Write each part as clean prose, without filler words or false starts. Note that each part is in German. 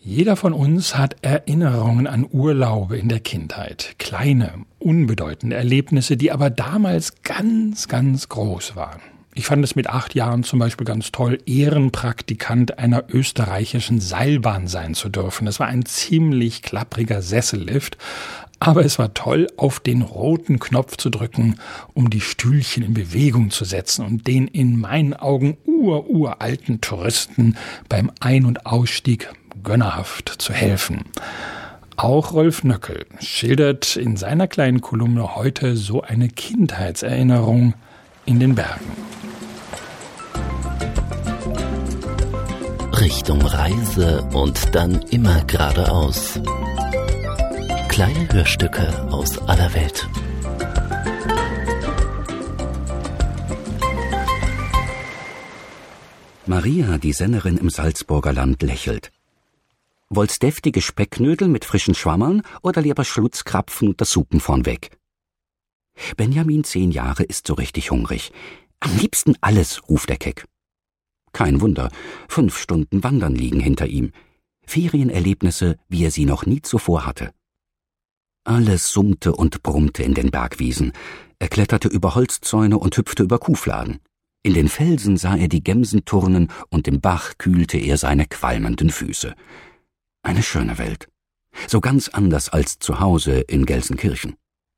Jeder von uns hat Erinnerungen an Urlaube in der Kindheit. Kleine, unbedeutende Erlebnisse, die aber damals ganz, ganz groß waren. Ich fand es mit 8 Jahren zum Beispiel ganz toll, Ehrenpraktikant einer österreichischen Seilbahn sein zu dürfen. Das war ein ziemlich klappriger Sessellift, aber es war toll, auf den roten Knopf zu drücken, um die Stühlchen in Bewegung zu setzen und den in meinen Augen uralten Touristen beim Ein- und Ausstieg gönnerhaft zu helfen. Auch Rolf Nöckel schildert in seiner kleinen Kolumne heute so eine Kindheitserinnerung in den Bergen. Richtung Reise und dann immer geradeaus. Kleine Hörstücke aus aller Welt. Maria, die Sennerin im Salzburger Land, lächelt. Wollt's deftige Specknödel mit frischen Schwammerln oder lieber Schlutzkrapfen und das Suppen vornweg? Benjamin, 10 Jahre, ist so richtig hungrig. Am liebsten alles, ruft er keck. Kein Wunder, 5 Stunden Wandern liegen hinter ihm. Ferienerlebnisse, wie er sie noch nie zuvor hatte. Alles summte und brummte in den Bergwiesen. Er kletterte über Holzzäune und hüpfte über Kuhfladen. In den Felsen sah er die Gemsen turnen und im Bach kühlte er seine qualmenden Füße. Eine schöne Welt. So ganz anders als zu Hause in Gelsenkirchen.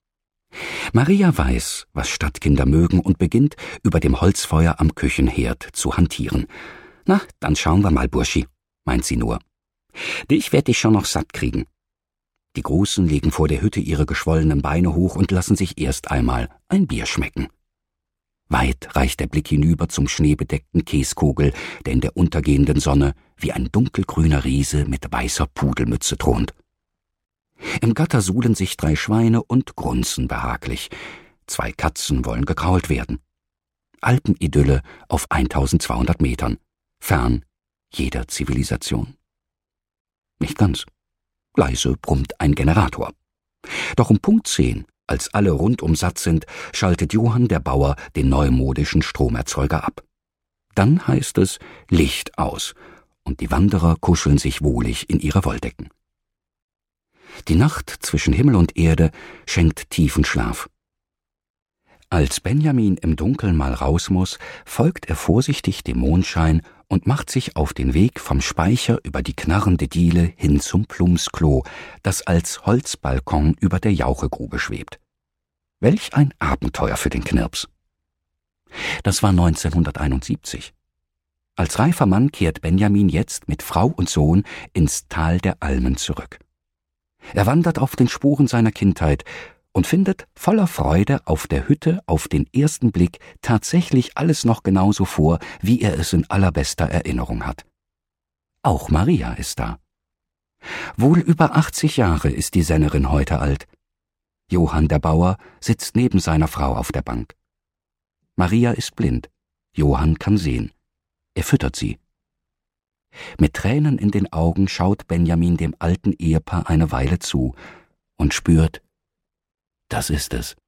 Maria weiß, was Stadtkinder mögen und beginnt, über dem Holzfeuer am Küchenherd zu hantieren. Na, dann schauen wir mal, Burschi, meint sie nur. Dich werd ich schon noch satt kriegen. Die Großen legen vor der Hütte ihre geschwollenen Beine hoch und lassen sich erst einmal ein Bier schmecken. Weit reicht der Blick hinüber zum schneebedeckten Käskogel, der in der untergehenden Sonne wie ein dunkelgrüner Riese mit weißer Pudelmütze thront. Im Gatter suhlen sich 3 Schweine und grunzen behaglich. 2 Katzen wollen gekrault werden. Alpenidylle auf 1200 Metern, fern jeder Zivilisation. Nicht ganz. Leise brummt ein Generator. Doch um Punkt 10, als alle rundum satt sind, schaltet Johann, der Bauer, den neumodischen Stromerzeuger ab. Dann heißt es Licht aus, und die Wanderer kuscheln sich wohlig in ihre Wolldecken. Die Nacht zwischen Himmel und Erde schenkt tiefen Schlaf. Als Benjamin im Dunkeln mal raus muss, folgt er vorsichtig dem Mondschein und macht sich auf den Weg vom Speicher über die knarrende Diele hin zum Plumpsklo, das als Holzbalkon über der Jauchegrube schwebt. Welch ein Abenteuer für den Knirps. Das war 1971. Als reifer Mann kehrt Benjamin jetzt mit Frau und Sohn ins Tal der Almen zurück. Er wandert auf den Spuren seiner Kindheit und findet voller Freude auf der Hütte auf den ersten Blick tatsächlich alles noch genauso vor, wie er es in allerbester Erinnerung hat. Auch Maria ist da. Wohl über 80 Jahre ist die Sennerin heute alt. Johann, der Bauer, sitzt neben seiner Frau auf der Bank. Maria ist blind. Johann kann sehen. Er füttert sie. Mit Tränen in den Augen schaut Benjamin dem alten Ehepaar eine Weile zu und spürt, das ist es.